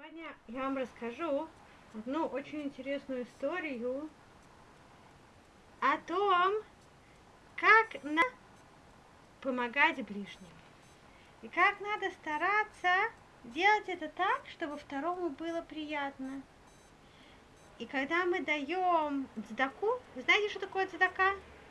Сегодня я вам расскажу одну очень интересную историю о том, как надо помогать ближним. И как надо стараться делать это так, чтобы второму было приятно. И когда мы даем цдаку, вы знаете, что такое цдака?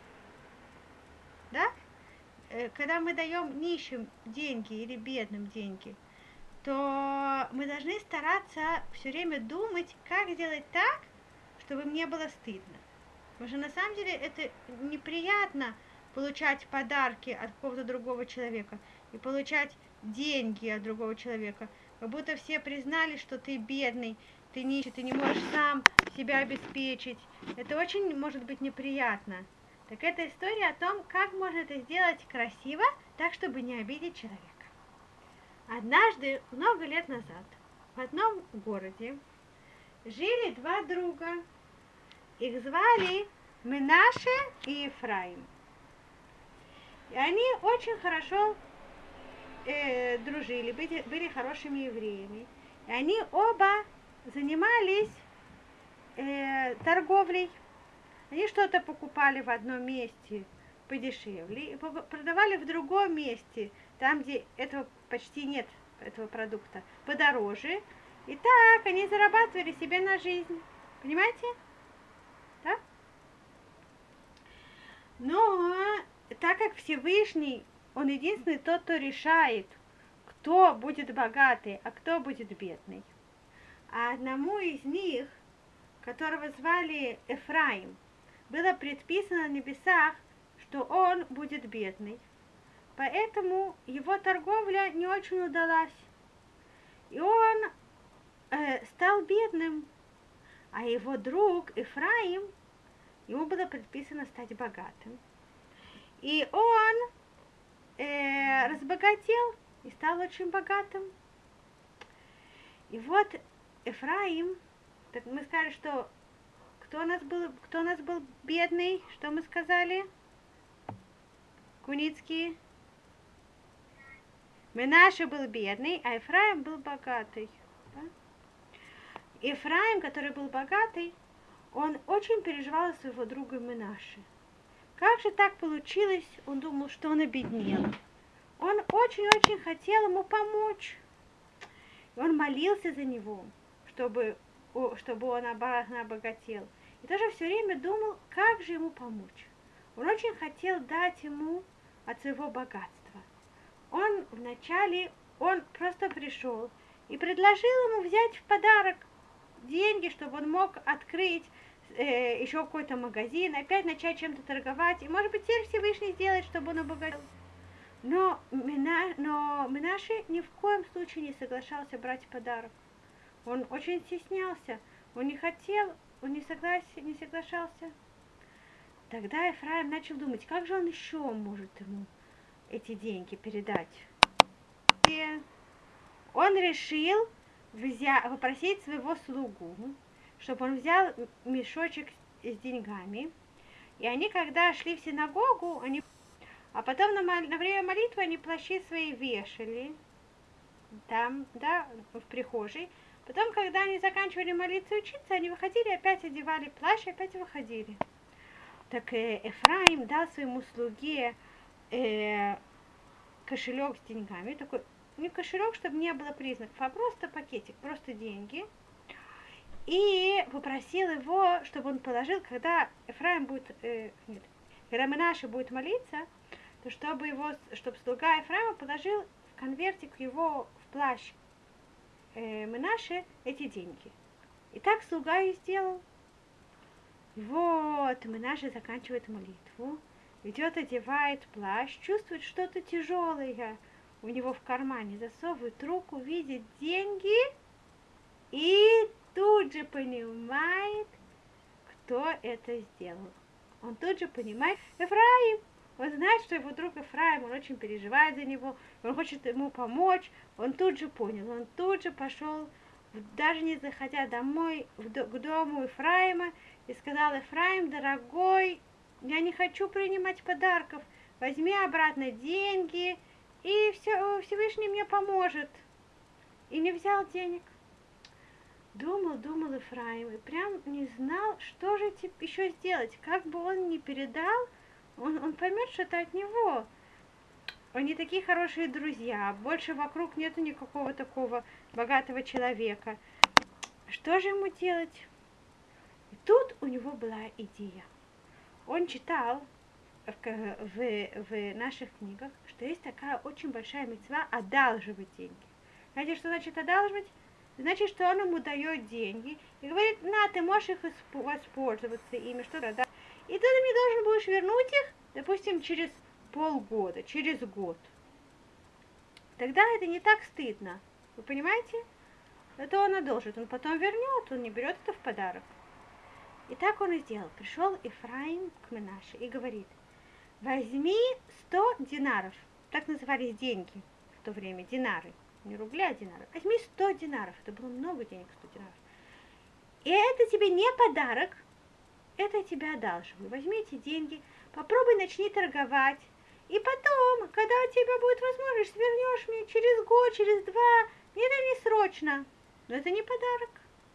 Да? Когда мы даем нищим деньги или бедным деньги, то мы должны стараться все время думать, как сделать так, чтобы мне было стыдно. Потому что на самом деле это неприятно получать подарки от какого-то другого человека и получать деньги от другого человека. Как будто все признали, что ты бедный, ты нищий, ты не можешь сам себя обеспечить. Это очень может быть неприятно. Так это история о том, как можно это сделать красиво, так, чтобы не обидеть человека. Однажды, много лет назад, в одном городе жили два друга. Их звали Менаше и Ефраим. И они очень хорошо дружили, были хорошими евреями. И они оба занимались торговлей. Они что-то покупали в одном месте подешевле и продавали в другом месте, там, где этого почти нет, этого продукта, подороже. И так они зарабатывали себе на жизнь. Понимаете? Да? Но так как Всевышний, он единственный тот, кто решает, кто будет богатый, а кто будет бедный. А одному из них, которого звали Ефраим, было предписано на небесах, что он будет бедный. Поэтому его торговля не очень удалась. И он стал бедным. А его друг Ефраим, ему было предписано стать богатым. И он разбогател и стал очень богатым. И вот Ефраим, так мы сказали, что кто у нас был бедный, что мы сказали? Куницкий. Менаше был бедный, а Ефраим был богатый. Да? Ефраим, который был богатый, он очень переживал за своего друга Менаше. Как же так получилось? Он думал, что он обеднел. Он очень-очень хотел ему помочь. И он молился за него, чтобы он обогател. И тоже все время думал, как же ему помочь. Он очень хотел дать ему от своего богатства. Он просто пришел и предложил ему взять в подарок деньги, чтобы он мог открыть еще какой-то магазин, опять начать чем-то торговать. И, может быть, теперь Всевышний сделает, чтобы он обогател. Но Менаше ни в коем случае не соглашался брать подарок. Он очень стеснялся, он не хотел, он не соглашался. Тогда Ефраим начал думать, как же он еще может ему эти деньги передать. И он решил попросить своего слугу, чтобы он взял мешочек с деньгами. И они, когда шли в синагогу, а потом на время молитвы они плащи свои вешали там, да, в прихожей. Потом, когда они заканчивали молиться и учиться, они выходили, опять одевали плащ и опять выходили. Так Ефраим дал своему слуге кошелек с деньгами, такой, не кошелек, чтобы не было признаков, а просто пакетик, просто деньги. И попросил его, чтобы он положил, когда Ефраим будет, когда Менаше будет молиться, то чтобы слуга Ефраима положил в конвертик его в плащ Менаше эти деньги. И так слуга и сделал. И вот Менаше заканчивает молитву, идет, одевает плащ, чувствует что-то тяжелое у него в кармане, засовывает руку, видит деньги и тут же понимает, кто это сделал. Он тут же понимает, Ефраим. Он знает, что его друг Ефраим, он очень переживает за него, он хочет ему помочь. Он тут же понял, он тут же пошел, даже не заходя домой, к дому Ефраима, и сказал: Ефраим, дорогой, я не хочу принимать подарков, возьми обратно деньги, и Всевышний мне поможет. И не взял денег. Думал Ефраим, и прям не знал, что же еще сделать. Как бы он ни передал, он поймет, что это от него. Они такие хорошие друзья, больше вокруг нету никакого такого богатого человека. Что же ему делать? И тут у него была идея. Он читал в наших книгах, что есть такая очень большая мицва одалживать деньги. Знаете, что значит одалживать? Значит, что он ему дает деньги и говорит, на, ты можешь их воспользоваться ими, что-то, да. И ты мне должен будешь вернуть их, допустим, через полгода, через год. Тогда это не так стыдно. Вы понимаете? Это он одолжит, он потом вернет, он не берет это в подарок. И так он и сделал. Пришел Ефраим к Менаше и говорит, возьми 100 динаров. Так назывались деньги в то время, динары. Не рубли, а динары. Возьми 100 динаров. Это было много денег, 100 динаров. И это тебе не подарок, это я тебе одалживаю. Возьми эти деньги, попробуй начни торговать. И потом, когда у тебя будет возможность, вернешь мне через год, через два. Мне это не срочно. Но это не подарок.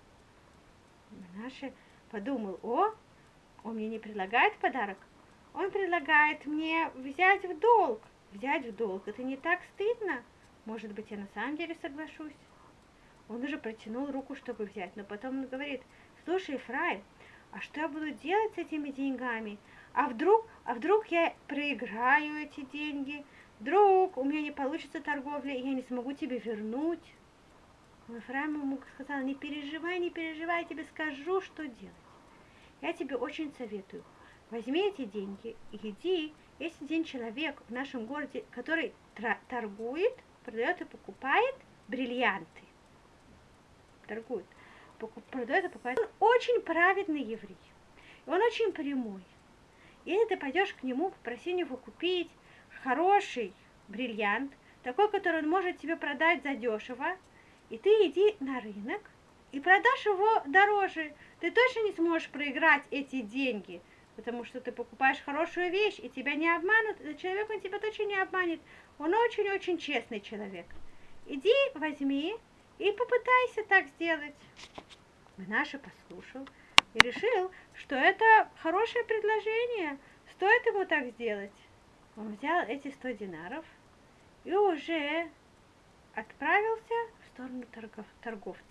Менаше подумал, он мне не предлагает подарок. Он предлагает мне взять в долг. Взять в долг, это не так стыдно. Может быть, я на самом деле соглашусь. Он уже протянул руку, чтобы взять, но потом он говорит, слушай, Ефраим, а что я буду делать с этими деньгами? А вдруг я проиграю эти деньги? Вдруг у меня не получится торговля, и я не смогу тебе вернуть? Но Ефраим ему сказал, не переживай, я тебе скажу, что делать. Я тебе очень советую. Возьми эти деньги и иди. Есть один человек в нашем городе, который торгует, продает и покупает бриллианты. Торгует, продает и покупает. Он очень праведный еврей. И он очень прямой. Если ты пойдешь к нему, попроси него купить хороший бриллиант, такой, который он может тебе продать задешево, и ты иди на рынок и продашь его дороже. Ты точно не сможешь проиграть эти деньги, потому что ты покупаешь хорошую вещь, и тебя не обманут. Этот человек, он тебя точно не обманет. Он очень-очень честный человек. Иди, возьми и попытайся так сделать. Менаше послушал и решил, что это хорошее предложение. Стоит ему так сделать. Он взял эти 100 динаров и уже отправился в сторону торговца.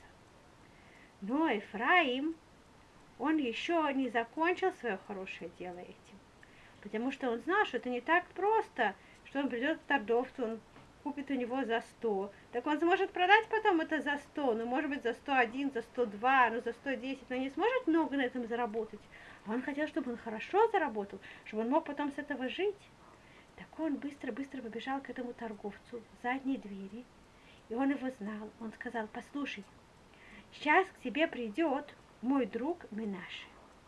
Но Ефраим, он еще не закончил свое хорошее дело этим. Потому что он знал, что это не так просто, что он придет к торговцу, он купит у него за 100. Так он сможет продать потом это за 100, ну может быть за 101, за 102, ну за 110, но не сможет много на этом заработать. А он хотел, чтобы он хорошо заработал, чтобы он мог потом с этого жить. Так он быстро-быстро побежал к этому торговцу в задней двери. И он его знал. Он сказал, послушай, сейчас к тебе придет мой друг Менаше.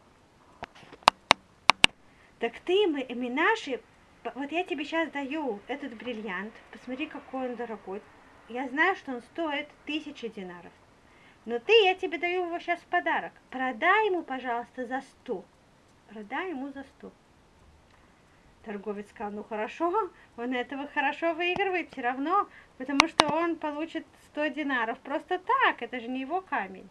Так ты, Менаше, вот я тебе сейчас даю этот бриллиант. Посмотри, какой он дорогой. Я знаю, что он стоит 1000 динаров. Но я тебе даю его сейчас в подарок. Продай ему, пожалуйста, за 100. Продай ему за 100. Торговец сказал, ну хорошо, он этого хорошо выигрывает все равно, потому что он получит 100 динаров просто так, это же не его камень.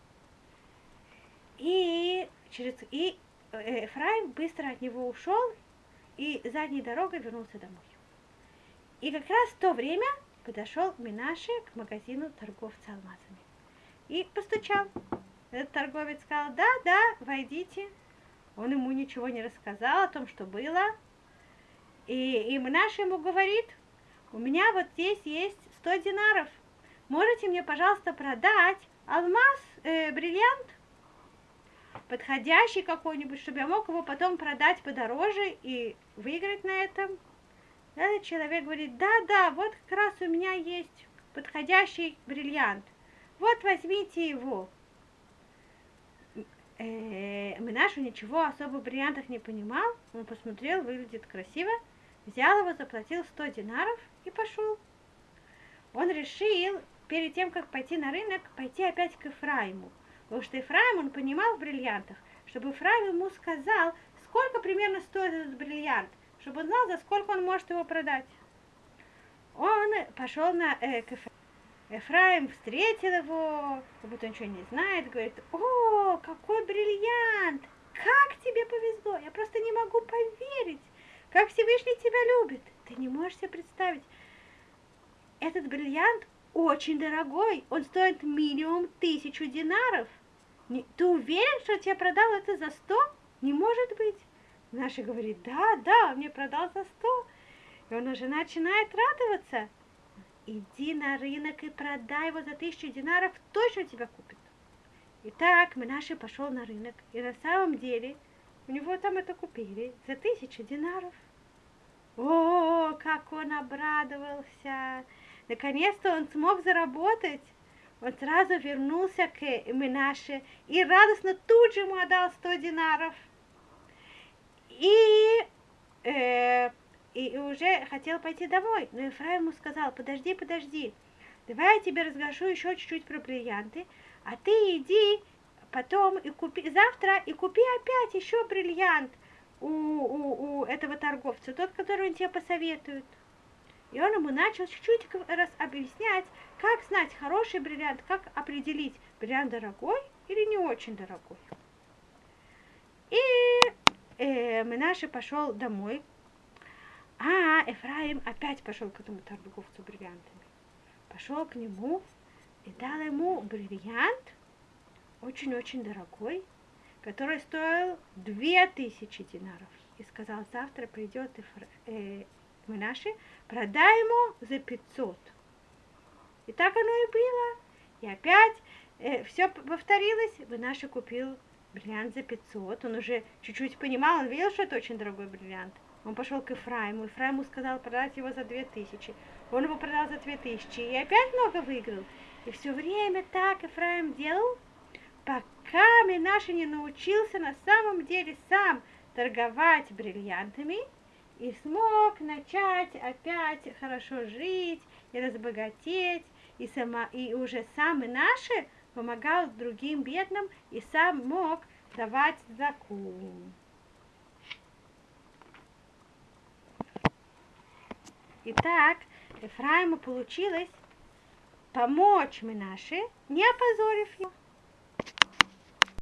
И Ефраим быстро от него ушел и задней дорогой вернулся домой. И как раз в то время подошел Менаше к магазину торговца алмазами и постучал. Этот торговец сказал, да, войдите. Он ему ничего не рассказал о том, что было. И Менаше ему говорит, у меня вот здесь есть 100 динаров. Можете мне, пожалуйста, продать алмаз, бриллиант, подходящий какой-нибудь, чтобы я мог его потом продать подороже и выиграть на этом? Этот человек говорит, да, вот как раз у меня есть подходящий бриллиант. Вот возьмите его. Менаше ничего особо в бриллиантах не понимал. Он посмотрел, выглядит красиво. Взял его, заплатил 100 динаров и пошел. Он решил, перед тем, как пойти на рынок, пойти опять к Ефраиму. Потому что Ефраим, он понимал в бриллиантах, чтобы Ефраим ему сказал, сколько примерно стоит этот бриллиант, чтобы он знал, за сколько он может его продать. Он пошел к Ефраиму. Эфраим встретил его, как будто он ничего не знает, говорит: о, какой бриллиант! Как тебе повезло! Я просто не могу поверить, как Всевышний тебя любит. Ты не можешь себе представить. Этот бриллиант очень дорогой, он стоит минимум 1000 динаров. Ты уверен, что тебе продал это за 100? Не может быть. Наша говорит: да, он мне продал за 100. И он уже начинает радоваться. Иди на рынок и продай его за 1000 динаров, точно тебя купит. Итак, Менаше пошел на рынок, и на самом деле у него там это купили за 1000 динаров. О, как он обрадовался! Наконец-то он смог заработать. Он сразу вернулся к Менаше и радостно тут же ему отдал 100 динаров. И уже хотел пойти домой, но Ефраим ему сказал: подожди, давай я тебе расскажу еще чуть-чуть про бриллианты, а ты иди потом и купи завтра и купи опять еще бриллиант у этого торговца, тот, который он тебе посоветует. И он ему начал чуть-чуть раз объяснять, как знать хороший бриллиант, как определить, бриллиант дорогой или не очень дорогой. И Менаше пошел домой. Эфраим опять пошел к этому торговцу бриллиантами. Пошел к нему и дал ему бриллиант, очень-очень дорогой, который стоил 2000 динаров. И сказал: завтра придет Менаше, продай ему за 500. И так оно и было. И опять все повторилось. Менаше купил бриллиант за 500. Он уже чуть-чуть понимал, он видел, что это очень дорогой бриллиант. Он пошел к Ефраиму. Ефраиму сказал продать его за 2000. Он его продал за 2000 и опять много выиграл. И все время так Ефраим делал, пока Менаше не научился на самом деле сам торговать бриллиантами и смог начать опять хорошо жить и разбогатеть. И уже сам Менаше помогал другим бедным и сам мог давать закун. Итак, Ефраиму получилось помочь Менаше, не опозорив его.